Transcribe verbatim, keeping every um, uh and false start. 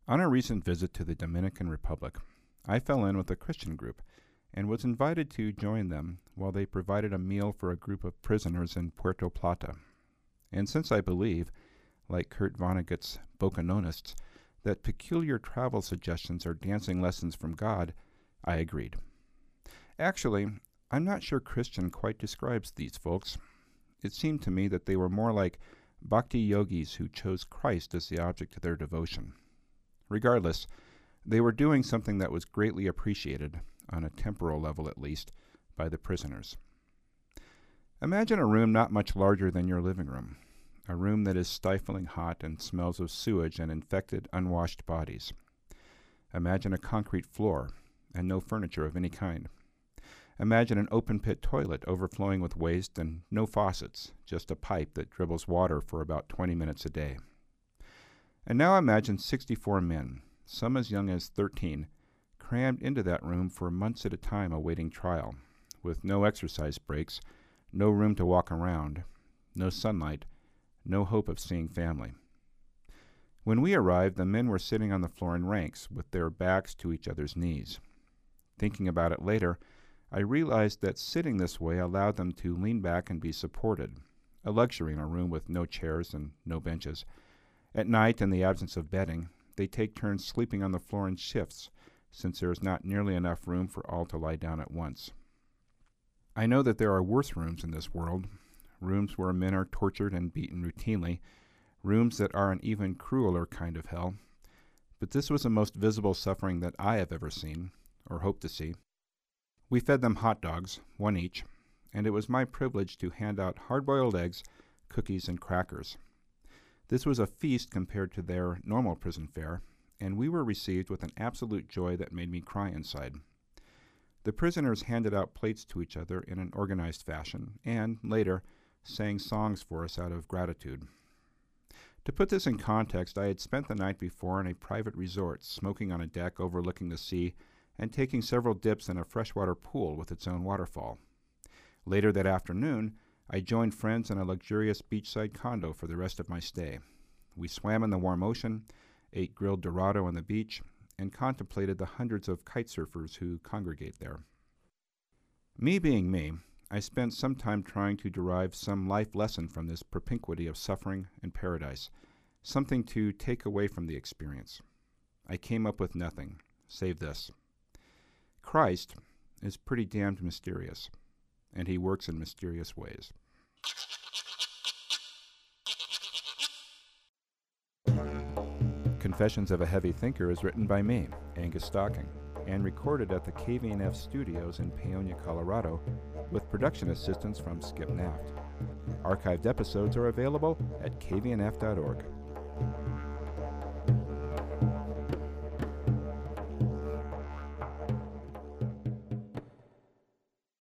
On a recent visit to the Dominican Republic, I fell in with a Christian group and was invited to join them while they provided a meal for a group of prisoners in Puerto Plata. And since I believe, like Kurt Vonnegut's Bocanonists, that peculiar travel suggestions are dancing lessons from God, I agreed. Actually, I'm not sure Christian quite describes these folks. It seemed to me that they were more like bhakti yogis who chose Christ as the object of their devotion. Regardless, they were doing something that was greatly appreciated, on a temporal level at least, by the prisoners. Imagine a room not much larger than your living room, a room that is stifling hot and smells of sewage and infected, unwashed bodies. Imagine a concrete floor and no furniture of any kind. Imagine an open-pit toilet overflowing with waste and no faucets, just a pipe that dribbles water for about twenty minutes a day. And now imagine sixty-four men, some as young as thirteen, crammed into that room for months at a time awaiting trial, with no exercise breaks, no room to walk around, no sunlight, no hope of seeing family. When we arrived, the men were sitting on the floor in ranks, with their backs to each other's knees. Thinking about it later, I realized that sitting this way allowed them to lean back and be supported, a luxury in a room with no chairs and no benches. At night, in the absence of bedding, they take turns sleeping on the floor in shifts, since there is not nearly enough room for all to lie down at once. I know that there are worse rooms in this world, rooms where men are tortured and beaten routinely, rooms that are an even crueler kind of hell, but this was the most visible suffering that I have ever seen, or hope to see. We fed them hot dogs, one each, and it was my privilege to hand out hard-boiled eggs, cookies, and crackers. This was a feast compared to their normal prison fare, and we were received with an absolute joy that made me cry inside. The prisoners handed out plates to each other in an organized fashion, and, later, sang songs for us out of gratitude. To put this in context, I had spent the night before in a private resort, smoking on a deck overlooking the sea, and taking several dips in a freshwater pool with its own waterfall. Later that afternoon, I joined friends in a luxurious beachside condo for the rest of my stay. We swam in the warm ocean, ate grilled dorado on the beach, and contemplated the hundreds of kite surfers who congregate there. Me being me, I spent some time trying to derive some life lesson from this propinquity of suffering and paradise, something to take away from the experience. I came up with nothing, save this. Christ is pretty damned mysterious, and he works in mysterious ways. Confessions of a Heavy Thinker is written by me, Angus Stocking, and recorded at the K V N F studios in Paonia, Colorado, with production assistance from Skip Naft. Archived episodes are available at k v n f dot org.